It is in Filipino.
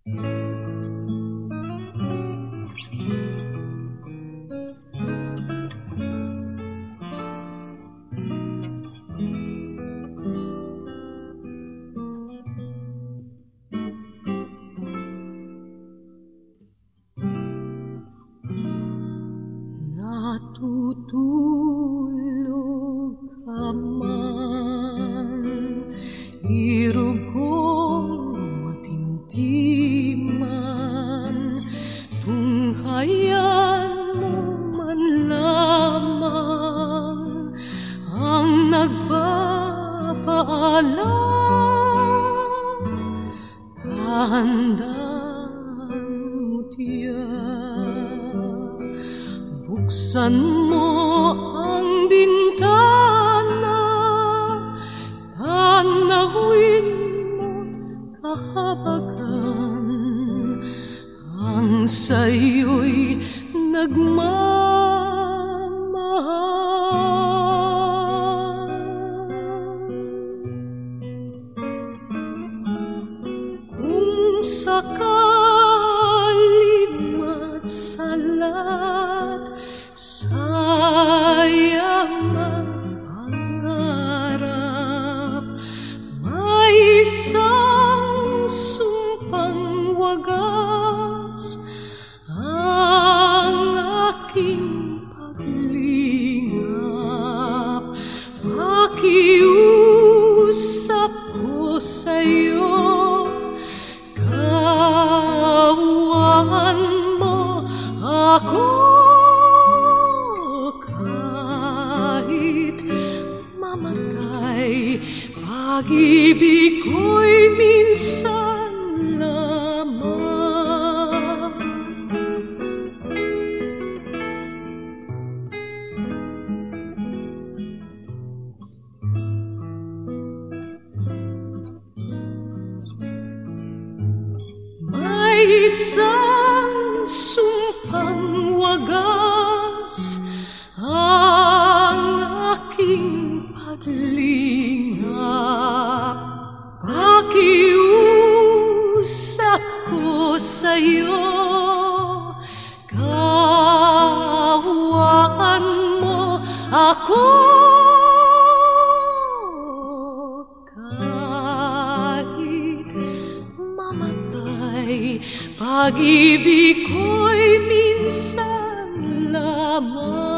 Natutulog ka man, irog kong matintiman, tunghayan mo man lamang ang nagpapaalam. Dahan-dahan mutiyak, buksan mo ang bintana, tanawin mo't kahabagan ang sa'yo'y nagmamahal. Kung sakali matsalat sayang ang pangarap, may isang sumpang wagas ang aking paglingap. Pakiusap ko sa'yo, kawan mo ako. Mamatay, pag-ibig ko'y minsan lamang. May isang sumpang wagas ang aking paglingap. Pakiusap ko sa'yo, kawan mo ako. Kahit mamatay, pag-ibig ko'y minsan lamang.